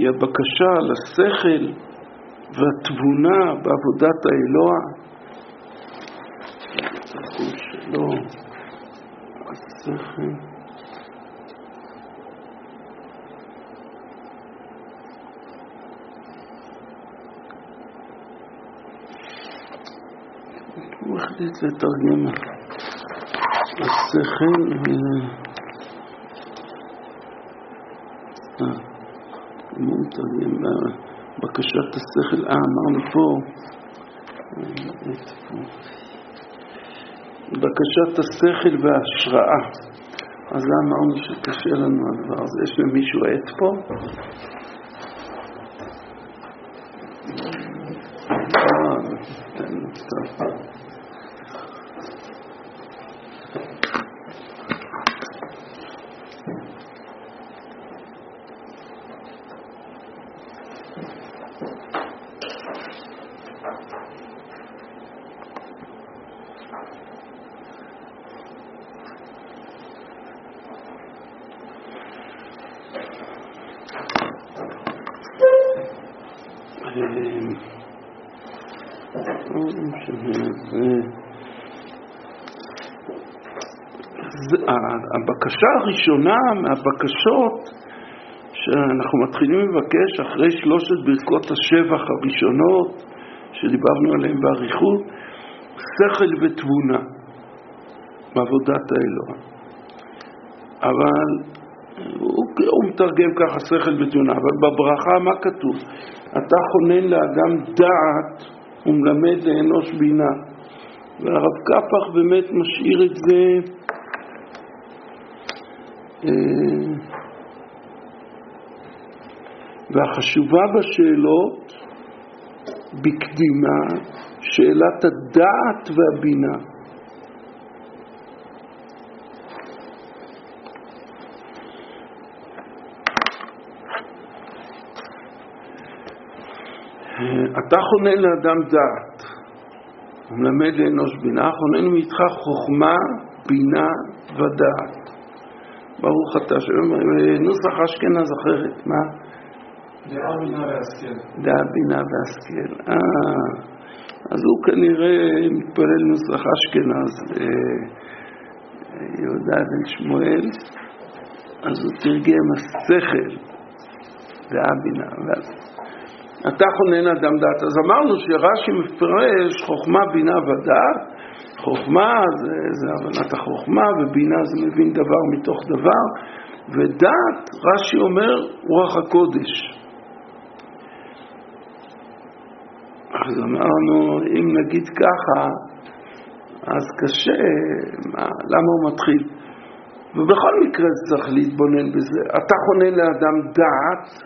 היא הבקשה לשכל והתבונה בעבודת האלוה. שלא, השכל. הוא החליט לתרגם השכל כמו מתרגם בקשת השכל. אמרנו פה בקשת השכל וההשראה, אז אמרנו שקשה לנו הדבר הזה. יש למישהו עט פה? הבקשה הראשונה מהבקשות שאנחנו מתחילים לבקש אחרי 3 ברכות השבח הראשונות שדיברנו עליהן באריכות, שכל ותבונה בעבודת האלוה. אבל הוא מתרגם ככה שכל ותבונה, אבל בברכה מה כתוב? אתה חונן לאדם דעת ומלמד לאנוש בינה. והרב קפח באמת משאיר את זה והחשובה בשאלות בקדימה שאלת הדעת והבינה. אתה חונן לאדם דעת ומלמד לאנוש בינה. חונן מאיתך חוכמה, בינה ודעת. ברוך אתה שלום. נוסח אשכנז אחרת, מה? דעה בינה והשכל. דעה בינה והשכל. אז הוא כנראה מתפלל נוסח אשכנז, יהודה בן שמואל, אז הוא תרגם השכל, דעה בינה והשכל. אתה חונן אדם דעת. אז אמרנו שרש"י מפרש חוכמה, בינה ודעת. חוכמה זה הבנת החוכמה, ובינה זה מבין דבר מתוך דבר, ודעת, רש"י אומר, רוח הקודש. אז אמרנו, אם נגיד ככה, אז קשה, למה הוא מתחיל? ובכל מקרה צריך להתבונן בזה. אתה חונן לאדם דעת,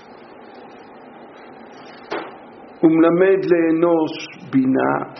ומלמד לאנוש בינה.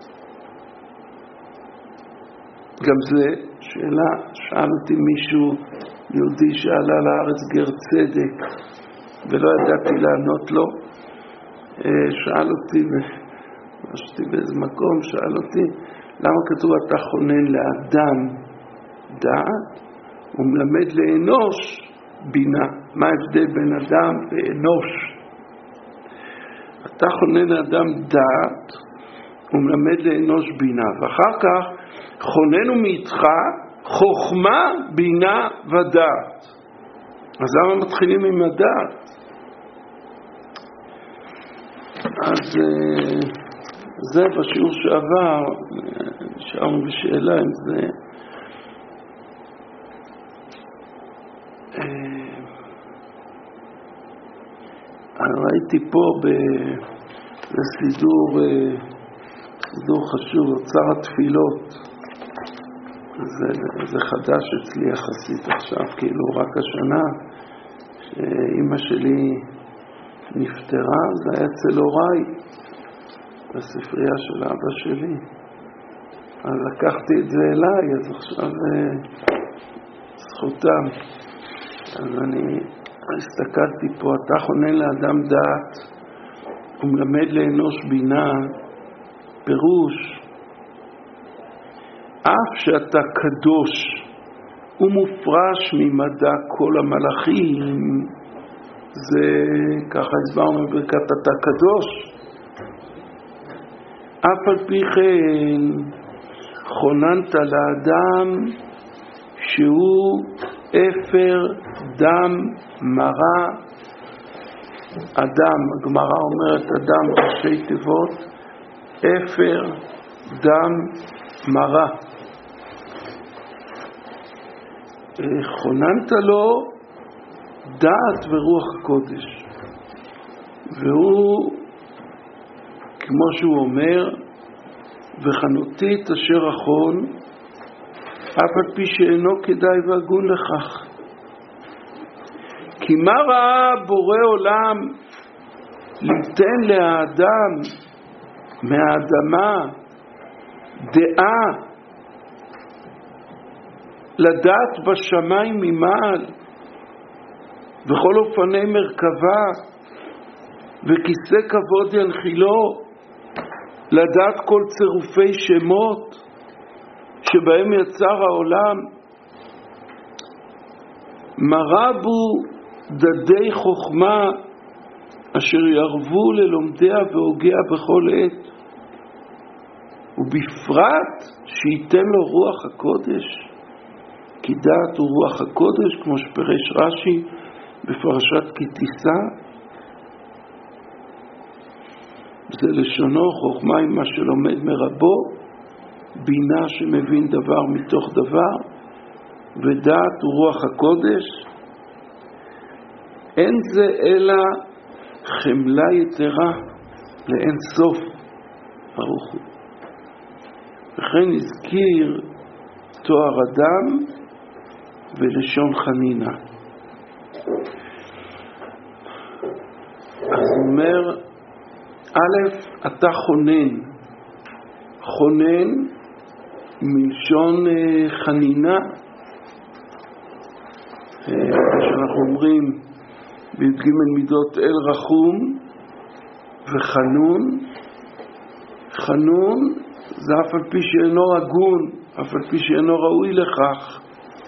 גם זה שאלה, שאל אותי מישהו יהודי שעלה לארץ גר צדק ולא ידעתי לענות לו. שאל אותי, משתי באיזה מקום, שאל אותי למה כתוב אתה חונן לאדם דעת ומלמד לאנוש בינה. מה ההבדל בין אדם לאנוש? אתה חונן לאדם דעת ומלמד לאנוש בינה, ואחר כך חוננו מאיתך חוכמה, בינה ודעת. אז למה מתחילים עם הדעת? אז זה בשיעור שעבר, נשארנו בשאלה אם זה ראיתי פה בסידור חשוב, אוצר התפילות. זה חדש אצלי יחסית עכשיו, כאילו רק השנה שאמא שלי נפטרה, זה היה אצל הוריי בספרייה של אבא שלי, אז לקחתי את זה אליי, אז עכשיו זכותם. אז אני הסתכלתי פה, אתה חונן לאדם דעת ומלמד לאנוש בינה, פירוש אף שאתה קדוש ומופרש ממדע כל המלאכים, זה ככה הסברנו בברכת אתה קדוש. אף על פי כן חוננת לאדם שהוא אפר דם מרה. אדם, הגמרא אומרת אדם ראשי תיבות, אפר דם מרה. חוננת לו דעת ורוח הקודש, והוא כמו שהוא אומר, וחנותי את אשר אחון, אף על פי שאינו כדאי והגון לכך. כי מה ראה בורא עולם ליתן לאדם מהאדמה דעה לדעת בשמיים ממעל וכל אופני מרכבה וכיסא כבוד ינחילו לדעת כל צירופי שמות שבהם יצר העולם. מרה בו דדי חוכמה אשר ירבו ללומדיה והוגיה בכל עת, ובפרט שייתן לו רוח הקודש, כי דעת הוא רוח הקודש, כמו שפרש רש"י בפרשת כי תישא. זה לשונו חוכמה עם מה שלומד מרבו, בינה שמבין דבר מתוך דבר, ודעת הוא רוח הקודש. אין זה אלא חמלה יתרה לאין סוף ברוך הוא. וכן הזכיר תואר אדם ולשון חנינה. אז הוא אומר, א', אתה חונן. חונן מלשון חנינה, שאנחנו אומרים בי"ג מידות אל רחום וחנון. חנון זה אף על פי שאינו הגון, אף על פי שאינו ראוי לכך,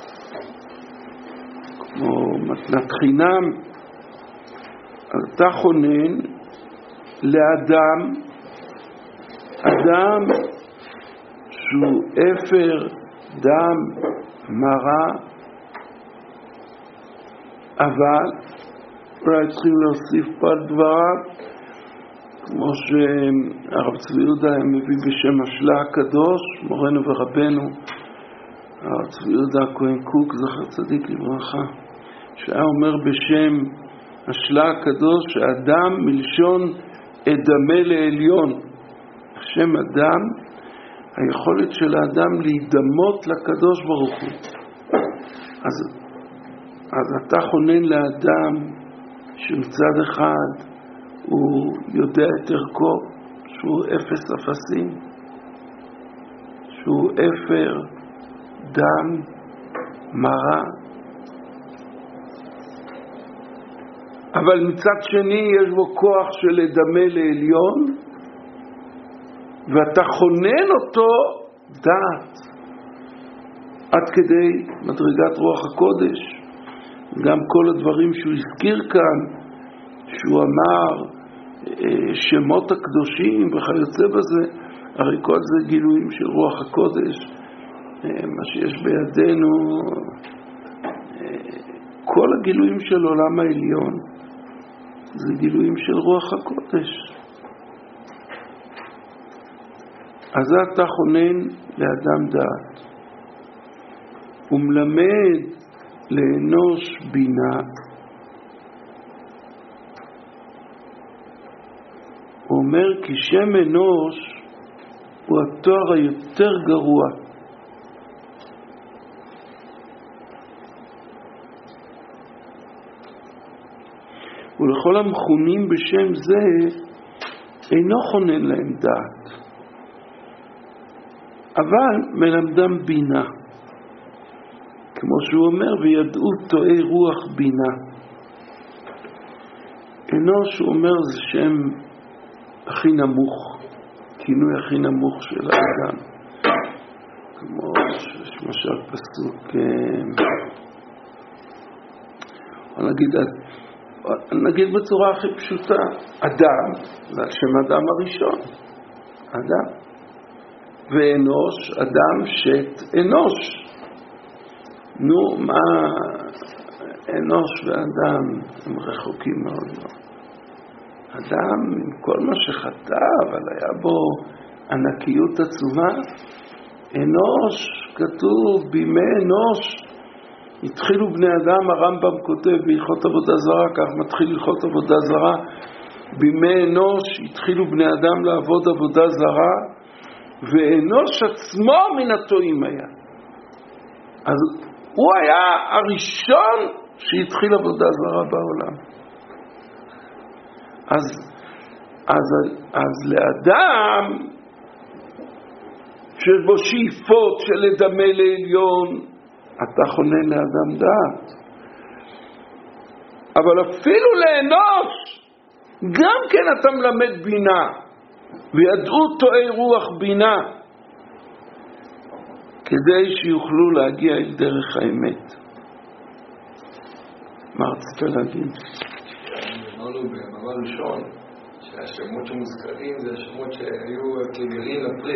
כמו מתנת חינם. אז אתה חונן לאדם, אדם שהוא אפר דם מרה, אבל אולי צריכים להוסיף פה על דבריו, כמו שהרב צבי יהודה מביא בשם השלה הקדוש, מורנו ורבנו הרב צבי יהודה הכהן קוק זכר צדיק לברכה, שהיה אומר בשם השלה הקדוש שאדם מלשון אדמה לעליון. שם אדם, היכולת של האדם להידמות לקדוש ברוך הוא. אז אתה חונן לאדם שמצד אחד הוא יודע את ערכו, שהוא אפס אפסים, שהוא אפר דם מרה, אבל מצד שני יש בו כוח של אדמה לעליון, ואתה חונן אותו דעת עד כדי מדרגת רוח הקודש. גם כל הדברים שהוא הזכיר כאן, שהוא אמר שמות הקדושים וכיוצא בזה, הרי כל זה גילויים של רוח הקודש. מה שיש בידינו, כל הגילויים של עולם העליון זה גילויים של רוח הקודש. אז אתה חונן לאדם דעת ומלמד לאנוש בינה. הוא אומר כי שם אנוש הוא התואר היותר גרוע. ולכל המכונים בשם זה אינו חונן להם דעת, אבל מלמדם בינה, כמו שהוא אומר וידעו טועי רוח בינה. אנוש, הוא אומר, זה שם הכי נמוך, כינוי הכי נמוך של האדם, כמו למשל פסוק, אני אגיד נגיד בצורה הכי פשוטה, אדם, זה השם אדם הראשון, אדם. ואנוש, אדם שת אנוש. נו, מה, אנוש ואדם הם רחוקים מאוד מאוד. אדם, עם כל מה שחטא, אבל היה בו ענקיות עצומה. אנוש, כתוב, בימי אנוש, התחילו בני אדם, הרמב"ם כותב בהלכות עבודה זרה, כך מתחיל הלכות עבודה זרה, בימי אנוש התחילו בני אדם לעבוד עבודה זרה, ואנוש עצמו מן הטועים היה. אז הוא היה הראשון שהתחיל עבודה זרה בעולם. אז לאדם שיש בו שאיפות של לדמה לעליון, אתה חונן לאדם דעת. אבל אפילו לאנוש, גם כן אתה מלמד בינה, וידעו תואי רוח בינה, כדי שיוכלו להגיע אל דרך האמת. מה רצית להגיד? אמרנו במאמר ראשון, שהשמות שמוזכרים זה השמות שהיו כגרעין לפרי.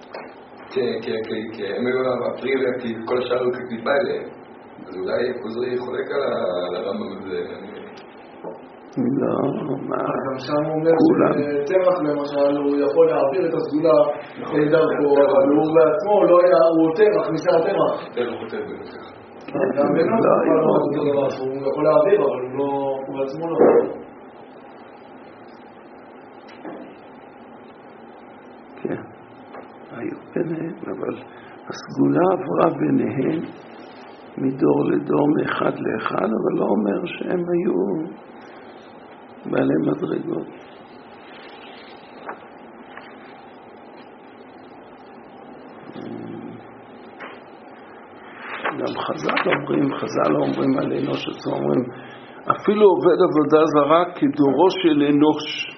כי הם היו הפרי וכל השאר היו כקליפה אליהם. אז אולי כוזרי חולק על הרמב"ם הזה. לא, מה? גם שם הוא אומר שתרח למשל, הוא יכול להעביר את הסגולה דרכו, אבל הוא בעצמו לא היה, הוא תרח, ניסה תרח. תרח הוא תרח בנושא. גם בנות הוא יכול להעביר, אבל הוא בעצמו לא. כן, היו ביניהם, אבל הסגולה עברה ביניהם מדור לדור, מאחד לאחד, אבל לא אומר שהם היו בעלי מדרגות. גם חז"ל אומרים על אנוש עצמו, אומרים, אפילו עובד עבודה זרה כדורו של אנוש.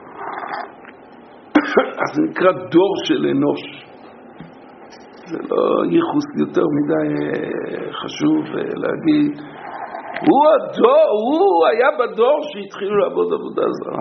אז זה נקרא דור של אנוש. זה לא ייחוס יותר מדי חשוב להגיד. הוא היה בדור שהתחילו לעבוד עבודה זרה.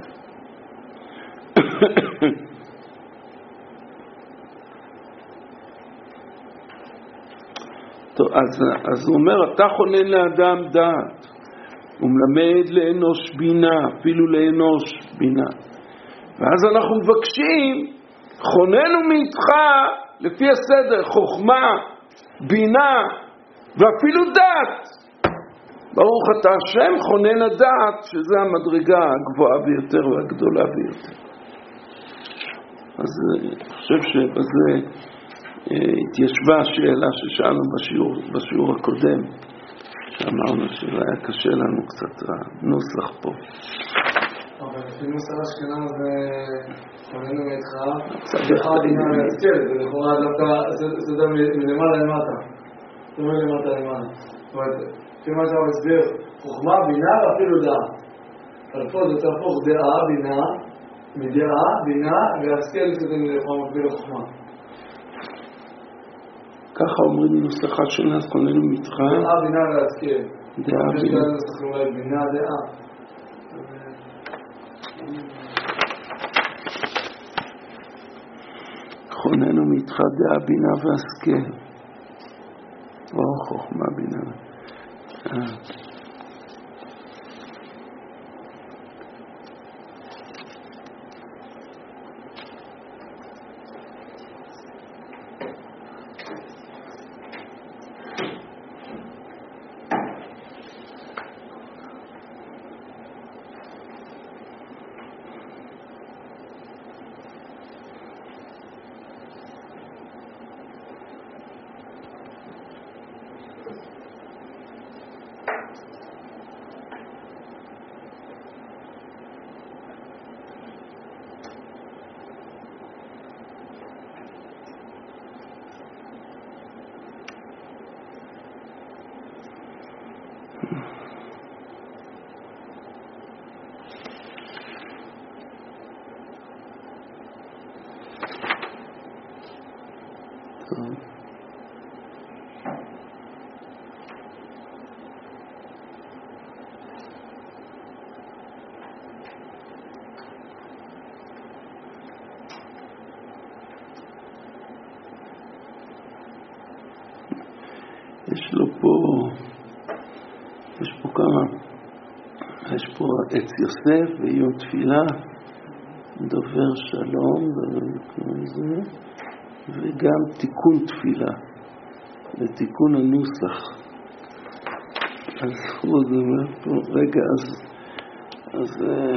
טוב, אז הוא אומר, אתה חונן לאדם דעת, הוא מלמד לאנוש בינה, אפילו לאנוש בינה. ואז אנחנו מבקשים, חוננו מאיתך לפי הסדר, חוכמה, בינה ואפילו דעת. ברוך אתה השם, חונן הדעת, שזה המדרגה הגבוהה ביותר והגדולה ביותר. אז אני חושב שבזה התיישבה השאלה ששאלנו בשיעור הקודם, שאמרנו שהיה קשה לנו קצת הנוסח פה. אבל לפי נוסח אשכנז חוננו מאיתך, אחד עניין להזכר, זה לכאורה דווקא, זה מלמעלה למטה. זה מלמטה למעלה. זאת אומרת, לפי מה שאתה מסביר, חוכמה, בינה ואפילו דעה. אבל פה זה תהפוך דעה, בינה, מדעה, בינה, והשכל שזה לכאורה מקביל לחוכמה. ככה אומרים נוסחה של אז חוננו מאיתך. דעה, בינה והשכל. דעה, בינה. בינה, דעה. חוננו מאיתך דעה, בינה והשכל. או חוכמה, בינה. יש לו פה, יש פה כמה, יש פה עץ יוסף ויום תפילה, דובר שלום, וגם תיקון תפילה, ותיקון הנוסח. אז הוא עוד אומר פה, רגע, אז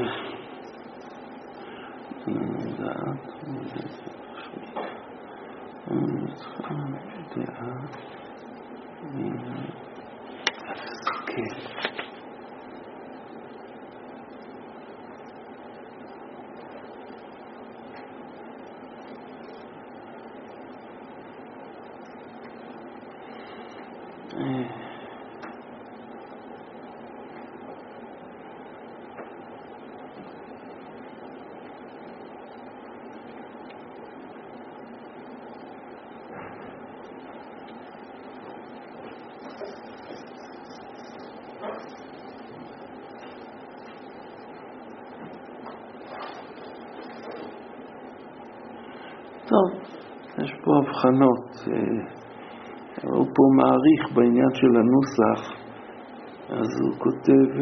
טוב, יש פה הבחנות, הוא פה מעריך בעניין של הנוסח, אז הוא כותב,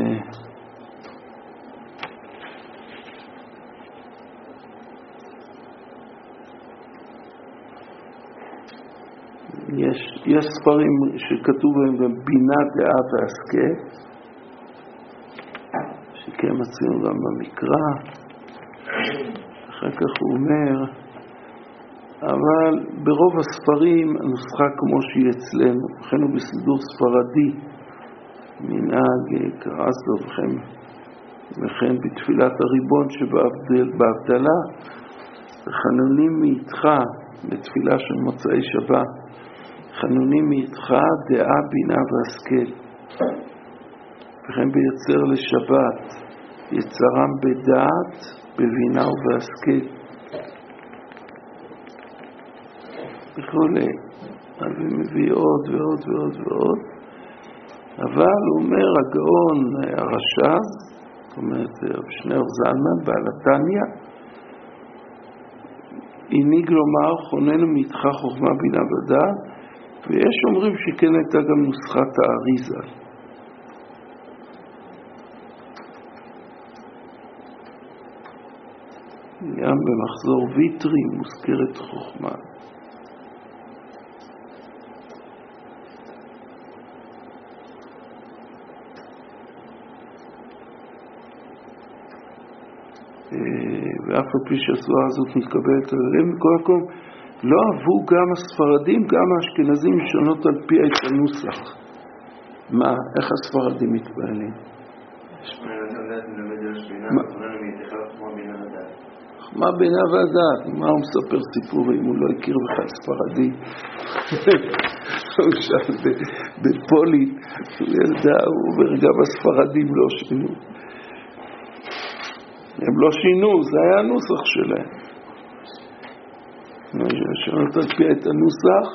יש ספרים שכתוב בהם בינה, דעה והשכל, שכן מצינו גם במקרא, אחר כך הוא אומר, אבל ברוב הספרים הנוסחה כמו שהיא אצלנו, וכן הוא בסידור ספרדי, מנהג קרסדו וכן בתפילת הריבון שבהבדלה, חנונים מאיתך, בתפילה של מוצאי שבת, חנונים מאיתך דעה, בינה והשכל. וכן ביצר לשבת, יצרם בדעת, בבינה ובהשכל. וכולי, אז הוא מביא עוד ועוד ועוד ועוד, אבל הוא אומר הגאון הרש"ז, זאת אומרת שניאור זלמן בעל התניא, הנהיג לומר חוננו מאיתך חוכמה בינה ודעת, ויש אומרים שכן הייתה גם נוסחת האריזה. גם במחזור ויטרי מוזכרת חוכמה. ואף על פי שהסברה הזאת מתקבלת עליהם, מכל מקום לא אהבו גם הספרדים, גם האשכנזים שונות על פי את הנוסח. מה? איך הספרדים מתפעלים? מה בינה והדעת? מה הוא מספר סיפורים? הוא לא הכיר בכלל ספרדי. הוא שאל בפולי, הוא ידע, הוא אומר גם הספרדים לא שינו. הם לא שינו, זה היה הנוסח שלהם. שונות על פי את הנוסח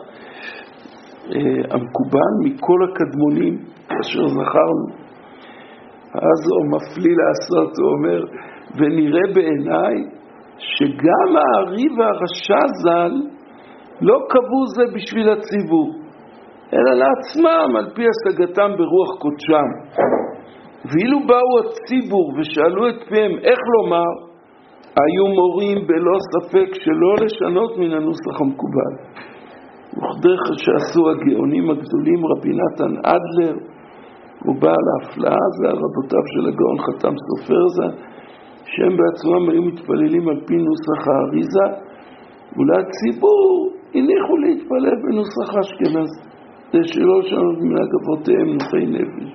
המקובל מכל הקדמונים אשר זכרנו. אז הוא מפליא לעשות, הוא אומר, ונראה בעיניי שגם הארי והרשע ז"ל לא קבעו זה בשביל הציבור, אלא לעצמם על פי השגתם ברוח קודשם. ואילו באו הציבור ושאלו את פיהם איך לומר, היו מורים בלא ספק שלא לשנות מן הנוסח המקובל. וכדרך שעשו הגאונים הגדולים רבי נתן אדלר ובעל ההפלאה, זה על רבותיו של הגאון חתם סופר ז"ל, שהם בעצמם היו מתפללים על פי נוסח האריזה, ולציבור הניחו להתפלל בנוסח אשכנז, זה שלא לשנות מן אבותיהם נוחי נפש.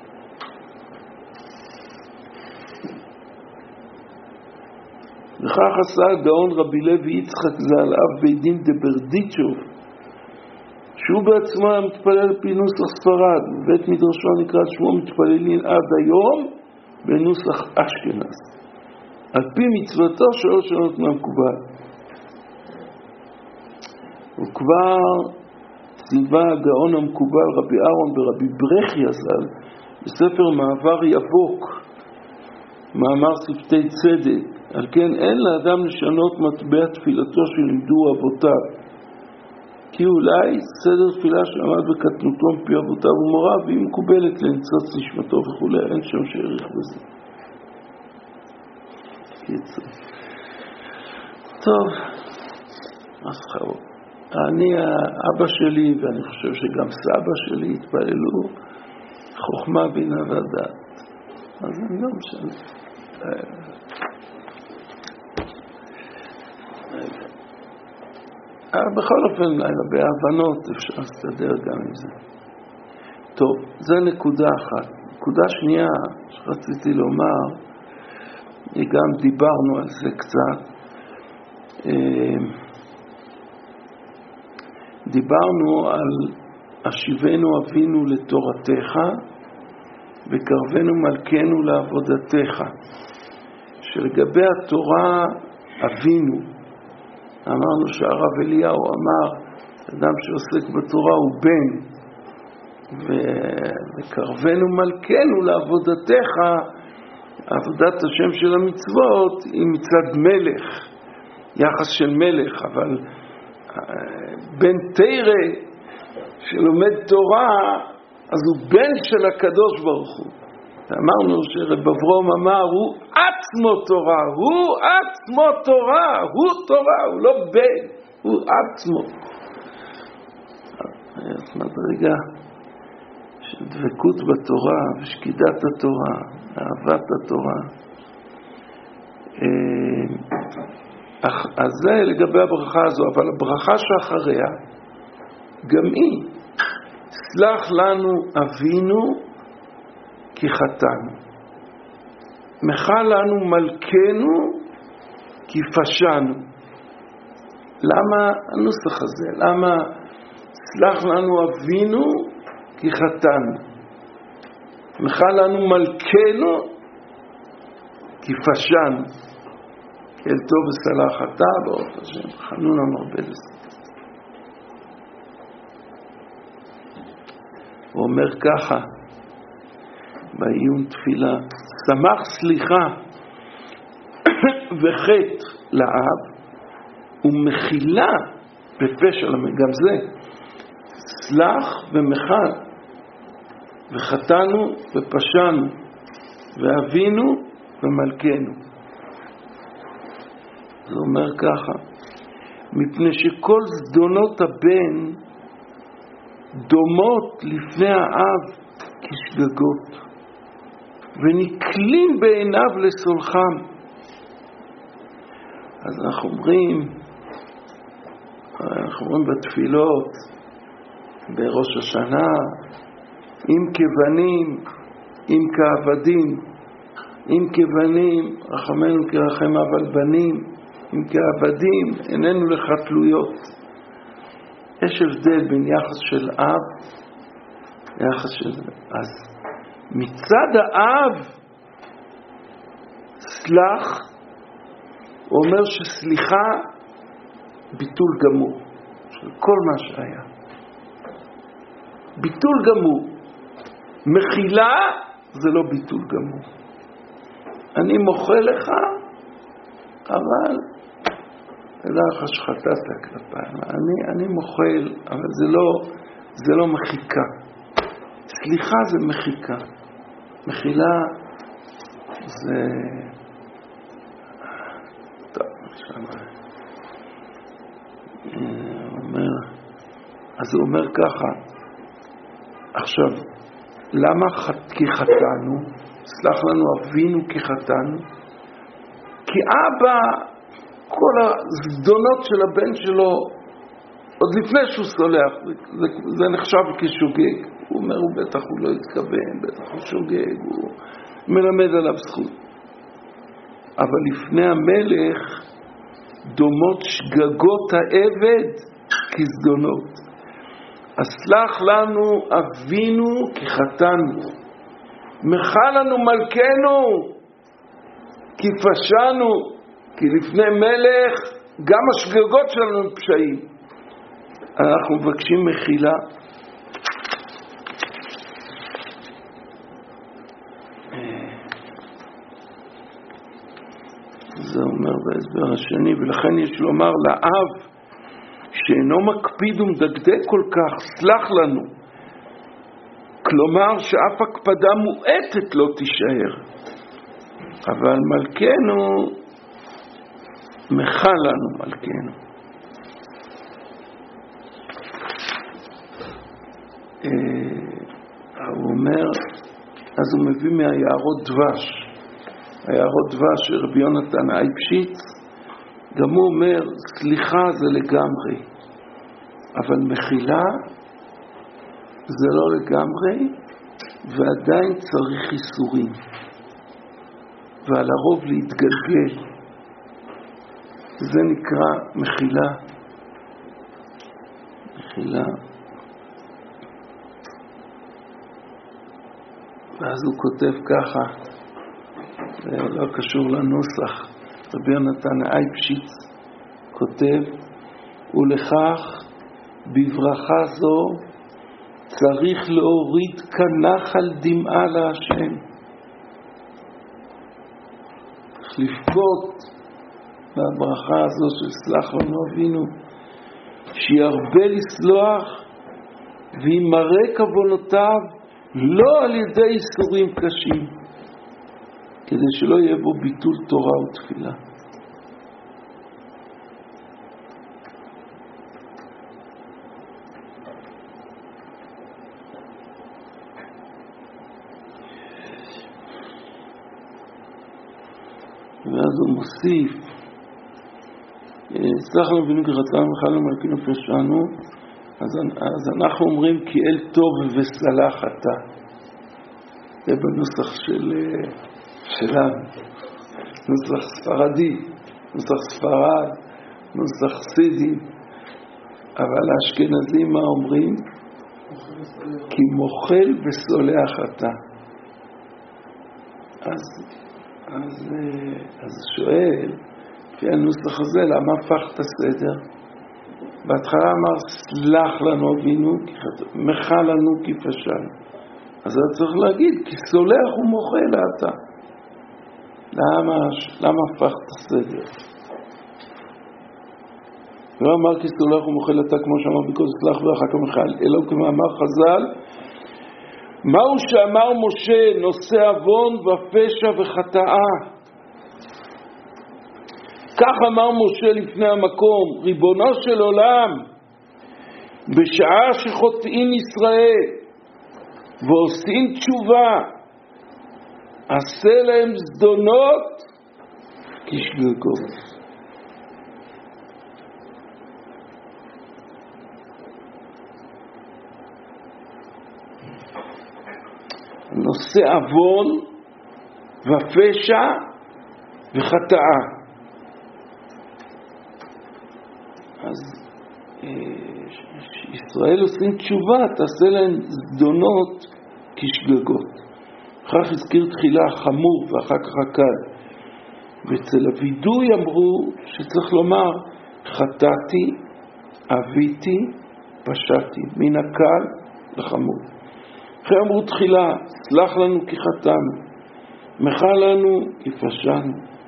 וכך עשה הגאון רבי לוי יצחק ז"ל אב בית דין דברדיצ'וב, שהוא בעצמו מתפלל פי נוסח ספרד, בית מדרשו נקרא שמו מתפללים עד היום בנוסח אשכנז, על פי מצוותו שלא שונות מהמקובל. וכבר ציווה הגאון המקובל רבי אהרון ברבי ברכיה ז"ל בספר מעבר יבוק, מאמר שפתי צדק, על כן אין לאדם לשנות מטבע תפילתו שלימדו אבותיו, כי אולי סדר תפילה שלמד בקטנותו מפי אבותיו ומוריו, והיא מקובלת לניצוץ נשמתו וכו', אין שם שעריך בזה. קיצור. טוב, אז חרוב. אבא שלי, ואני חושב שגם סבא שלי התפללו, חוכמה, בינה ודעת. אז אני לא משנה. בכל אופן, בהבנות אפשר להסתדר גם עם זה. טוב, זה נקודה אחת. נקודה שנייה שרציתי לומר, גם דיברנו על זה קצת, דיברנו על השיבנו אבינו לתורתך וקרבנו מלכנו לעבודתך, שלגבי התורה אבינו, אמרנו שהרב אליהו אמר, אדם שעוסק בתורה הוא בן, וקרבנו מלכנו לעבודתך, עבודת השם של המצוות היא מצד מלך, יחס של מלך, אבל בן תירא שלומד תורה, אז הוא בן של הקדוש ברוך הוא. אמרנו שרב אברהם אמר, הוא עצמו תורה, הוא עצמו תורה, הוא תורה, הוא לא בן, הוא עצמו. אז מדרגה של דבקות בתורה ושקידת התורה, אהבת התורה. אז זה לגבי הברכה הזו, אבל הברכה שאחריה, גם היא, סלח לנו אבינו כי חטאנו, מחל לנו מלכנו כי פשענו. למה הנוסח הזה? למה סלח לנו אבינו כי חטאנו, מחל לנו מלכנו כי פשענו? אל טוב וסלח אתה ברוך השם, חנון המרבה לזה. הוא אומר ככה בעיון תפילה, שמח סליחה וחטא לאב ומחילה בפשע, גם זה סלח ומחל, וחטאנו ופשענו ואבינו ומלכנו. זה אומר ככה, מפני שכל זדונות הבן דומות לפני האב כשגגות, ונקלים בעיניו לסולחם. אז אנחנו אומרים בתפילות, בראש השנה, אם כבנים, אם כעבדים, אם כבנים, רחמנו כרחם אבל בנים, אם כעבדים, איננו לך תלויות. יש הבדל בין יחס של אב, יחס של... אז מצד האב, סלח, הוא אומר שסליחה, ביטול גמור, של כל מה שהיה. ביטול גמור. מחילה, זה לא ביטול גמור. אני מוחה לך, אבל אלא לך שחטאת כלפי. אני מוחל, אבל זה לא מחיקה. סליחה זה מחיקה. מחילה זה... טוב, אז הוא אומר ככה, עכשיו, למה כי חטאנו? סלח לנו אבינו כי חטאנו. כי אבא, כל הזדונות של הבן שלו, עוד לפני שהוא סולח, זה נחשב כשוגג. הוא אומר, הוא בטח הוא לא התכוון, בטח הוא שוגג, הוא מלמד עליו זכות. אבל לפני המלך, דומות שגגות העבד כזדונות. אסלח לנו אבינו כי חטאנו, מחל לנו מלכנו כי פשענו, כי לפני מלך גם השגגות שלנו פשעים. אנחנו מבקשים מחילה. זה אומר בהסבר השני, ולכן יש לומר לאב שאינו מקפיד ומדקדק כל כך, סלח לנו. כלומר שאף הקפדה מועטת לא תישאר. אבל מלכנו, מחל לנו מלכנו. הוא אומר, אז הוא מביא מהיערות דבש. היערות דבש של רבי יונתן אייבשיץ, גם הוא אומר, סליחה זה לגמרי, אבל מחילה זה לא לגמרי, ועדיין צריך איסורים. ועל הרוב להתגלגל. זה נקרא מחילה. מחילה. ואז הוא כותב ככה, זה לא קשור לנוסח, רבי יונתן אייבשיץ כותב, ולכך בברכה זו צריך להוריד כנחל דמעה להשם. צריך לבכות בברכה הזו של סלח לנו אבינו, שירבה לסלוח וימרק עוונותיו לא על ידי איסורים קשים, כדי שלא יהיה בו ביטול תורה ותפילה. ואז הוא מוסיף, סלח לנו אבינו כי חטאנו וחטאנו מלכנו פשענו, אז אנחנו אומרים כי אל טוב וסלח אתה. זה בנוסח שלנו, נוסח ספרדי, נוסח ספרד, נוסח סידי, אבל האשכנזים מה אומרים? כי מוחל וסולח אתה. אז שואל, לפי הנוסח הזה, למה הפך את הסדר? בהתחלה אמר, סלח לנו אבינו, מחל לנו כי פשענו. אז אתה צריך להגיד, כי סולח ומוחל אתה. למה הפך את הסדר? לא אמר כי סולח ומוחל אתה, כמו שאמר בקוד סלח ואחר כך מחל, אלא כמאמר חז"ל, מהו שאמר משה, נושא עוון ופשע וחטאה. כך אמר משה לפני המקום, ריבונו של עולם, בשעה שחוטאים ישראל ועושים תשובה, עשה להם זדונות כשגגות. נושא עוון ופשע וחטאה. אז ישראל עושים תשובה, תעשה להם זדונות כשגגות. כך הזכיר תחילה חמור ואחר כך הקל. ואצל הוידוי אמרו שצריך לומר חטאתי, אביתי, פשעתי, מן הקל לחמור. אחרי אמרו תחילה, סלח לנו כי חטאנו, מחל לנו כי פשענו.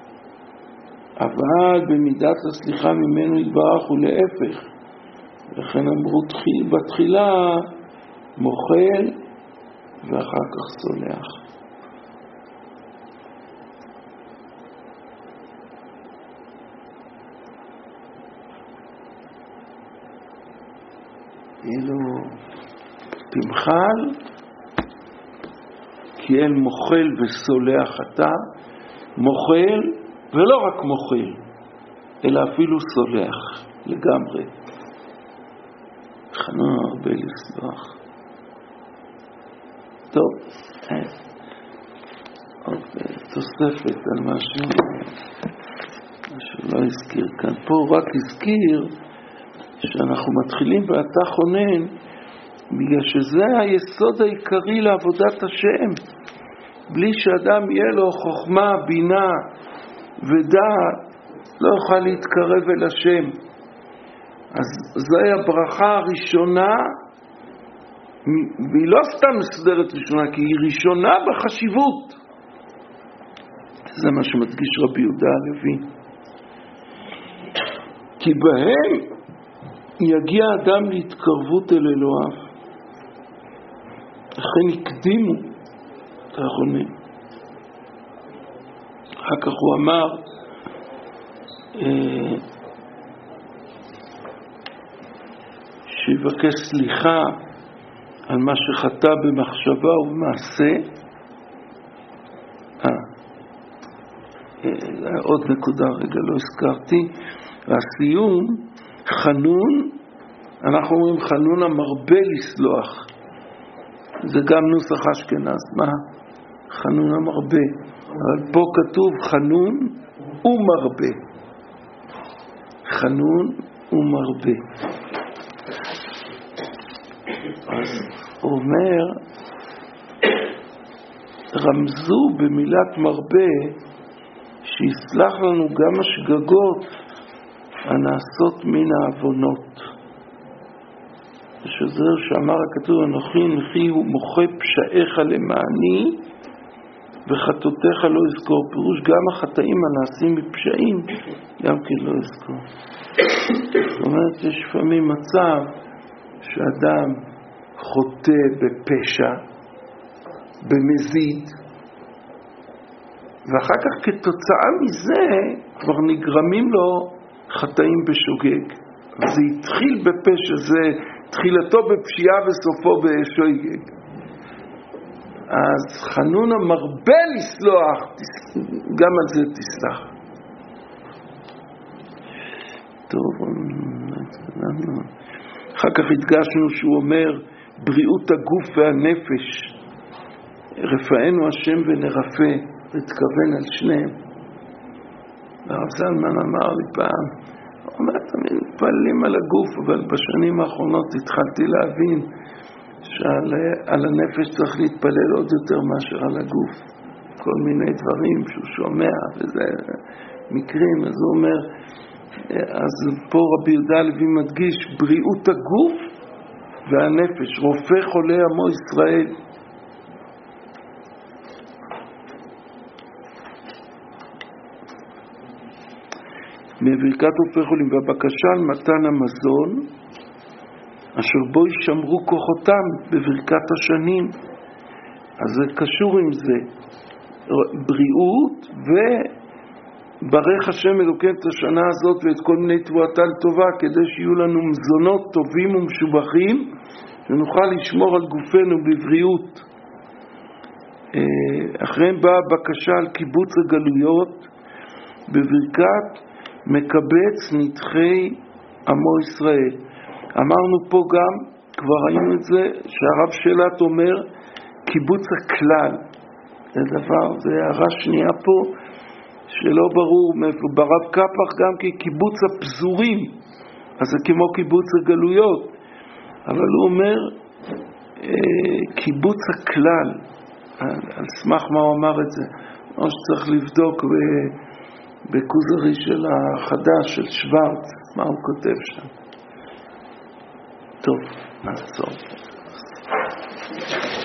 אבל במידת הסליחה ממנו יתברך ולהפך. לכן אמרו בתחילה מוחל ואחר כך סולח. תמחל כי אין מוחל וסולח אתה, מוחל ולא רק מוחל, אלא אפילו סולח לגמרי. חנון הרבה לסלוח. טוב, תוספת על משהו לא הזכיר כאן. פה רק הזכיר שאנחנו מתחילים ואתה חונן, בגלל שזה היסוד העיקרי לעבודת השם. בלי שאדם יהיה לו חוכמה, בינה ודעת, לא יוכל להתקרב אל השם. אז זוהי הברכה הראשונה, והיא לא סתם מסודרת ראשונה, כי היא ראשונה בחשיבות. זה מה שמדגיש רבי יהודה הלוי. כי בהם יגיע אדם להתקרבות אל אלוהיו, לכן הקדימו את האחרונים. אחר כך הוא אמר שיבקש סליחה על מה שחטא במחשבה ובמעשה. עוד נקודה רגע לא הזכרתי. והסיום, חנון, אנחנו אומרים חנון המרבה לסלוח, זה גם נוסח אשכנז. מה? חנון המרבה, אבל פה כתוב חנון ומרבה, חנון ומרבה. אז הוא אומר, רמזו במילת מרבה שיסלח לנו גם השגגות הנעשות מן העוונות, שזה שאמר הכתוב, אנוכי אנכי ומוחה פשעיך למעני וחטאותיך לא יזכור. פירוש גם החטאים הנעשים בפשעים גם כן לא יזכור. זאת אומרת, יש לפעמים מצב שאדם חוטא בפשע, במזיד, ואחר כך כתוצאה מזה כבר נגרמים לו חטאים בשוגג. זה התחיל בפשע, זה תחילתו בפשיעה וסופו בשוגג. אז חנון המרבה לסלוח, גם על זה תסלח. טוב, אחר כך הדגשנו שהוא אומר בריאות הגוף והנפש, רפאנו השם ונרפא, התכוון על שניהם. הרב זלמן אמר לי פעם, הוא אומר, תמיד מתפללים על הגוף, אבל בשנים האחרונות התחלתי להבין שעל הנפש צריך להתפלל עוד יותר מאשר על הגוף. כל מיני דברים שהוא שומע, וזה מקרים. אז הוא אומר, אז פה רבי יהודה הלוי מדגיש בריאות הגוף והנפש, רופא חולי עמו ישראל. בברכת רופא חולים והבקשה על מתן המזון אשר בו ישמרו כוחותם בברכת השנים. אז זה קשור עם זה, בריאות, וברך השם אלוקינו את השנה הזאת ואת כל מיני תבואתה לטובה, כדי שיהיו לנו מזונות טובים ומשובחים ונוכל לשמור על גופנו בבריאות. אחריהם באה בקשה על קיבוץ הגלויות בברכת מקבץ נדחי עמו ישראל. אמרנו פה גם, כבר ראינו את זה, שהרב שלט אומר קיבוץ הכלל. זה דבר, זה הערה שנייה פה שלא ברור מאיפה. ברב קפח גם כקיבוץ הפזורים, אז זה כמו קיבוץ הגלויות, אבל הוא אומר קיבוץ הכלל. על סמך מה הוא אמר את זה? או שצריך לבדוק בכוזרי של החדש של שוורץ, מה הוא כותב שם. טוב, נעצור.